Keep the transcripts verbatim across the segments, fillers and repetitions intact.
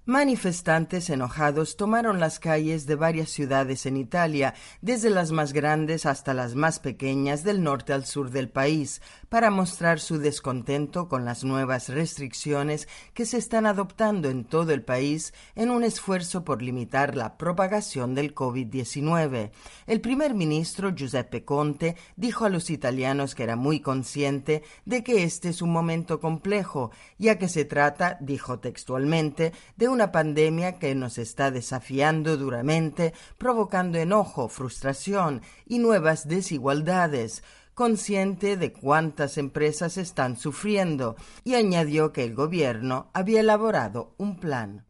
Manifestantes enojados tomaron las calles de varias ciudades en Italia, desde las más grandes hasta las más pequeñas del norte al sur del país, para mostrar su descontento con las nuevas restricciones que se están adoptando en todo el país en un esfuerzo por limitar la propagación del covid diecinueve. El primer ministro Giuseppe Conte dijo a los italianos que era muy consciente de que este es un momento complejo, ya que se trata, dijo textualmente, de una una pandemia que nos está desafiando duramente, provocando enojo, frustración y nuevas desigualdades, consciente de cuántas empresas están sufriendo, y añadió que el gobierno había elaborado un plan.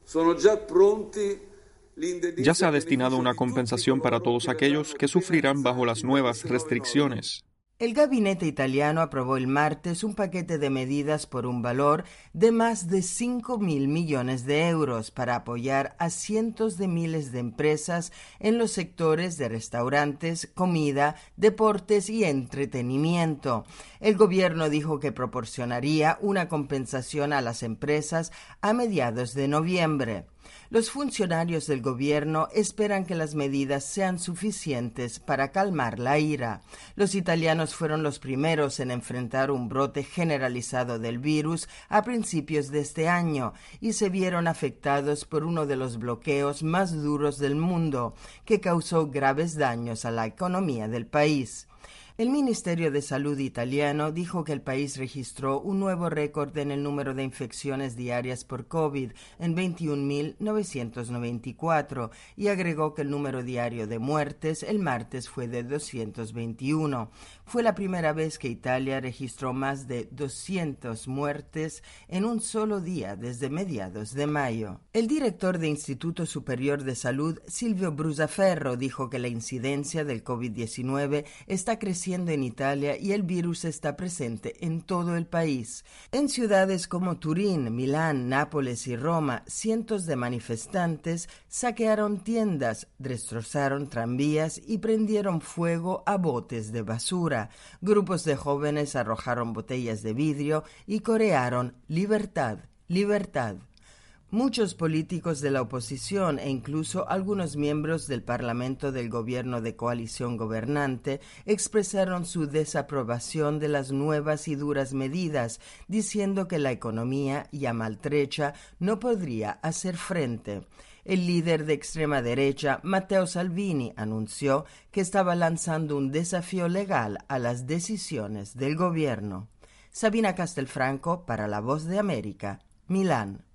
Ya se ha destinado una compensación para todos aquellos que sufrirán bajo las nuevas restricciones. El gabinete italiano aprobó el martes un paquete de medidas por un valor de más de cinco mil millones de euros para apoyar a cientos de miles de empresas en los sectores de restaurantes, comida, deportes y entretenimiento. El gobierno dijo que proporcionaría una compensación a las empresas a mediados de noviembre. Los funcionarios del gobierno esperan que las medidas sean suficientes para calmar la ira. Los italianos fueron los primeros en enfrentar un brote generalizado del virus a principios de este año y se vieron afectados por uno de los bloqueos más duros del mundo, que causó graves daños a la economía del país. El Ministerio de Salud italiano dijo que el país registró un nuevo récord en el número de infecciones diarias por COVID en veintiún mil novecientos noventa y cuatro y agregó que el número diario de muertes el martes fue de doscientos veintiuno. Fue la primera vez que Italia registró más de doscientas muertes en un solo día desde mediados de mayo. El director de Instituto Superior de Salud, Silvio Brusaferro, dijo que la incidencia del covid diecinueve está creciendo en Italia y el virus está presente en todo el país. En ciudades como Turín, Milán, Nápoles y Roma, cientos de manifestantes saquearon tiendas, destrozaron tranvías y prendieron fuego a botes de basura. Grupos de jóvenes arrojaron botellas de vidrio y corearon «Libertad, libertad». Muchos políticos de la oposición e incluso algunos miembros del Parlamento del gobierno de coalición gobernante expresaron su desaprobación de las nuevas y duras medidas, diciendo que la economía, ya maltrecha, no podría hacer frente. El líder de extrema derecha, Matteo Salvini, anunció que estaba lanzando un desafío legal a las decisiones del gobierno. Sabina Castelfranco para La Voz de América, Milán.